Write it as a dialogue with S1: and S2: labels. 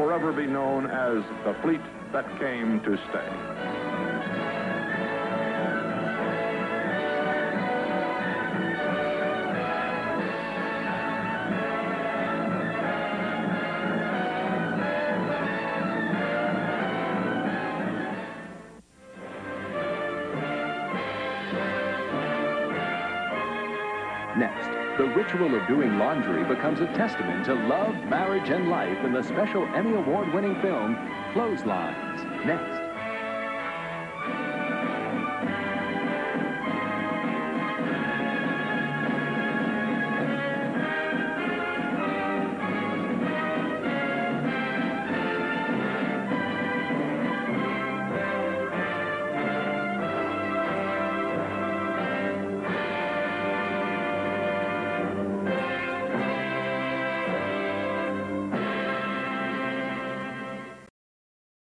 S1: forever be known as the fleet that came to stay.
S2: Next, the ritual of doing laundry becomes a testament to love, marriage, and life in the special Emmy Award-winning film, Clotheslines. Next.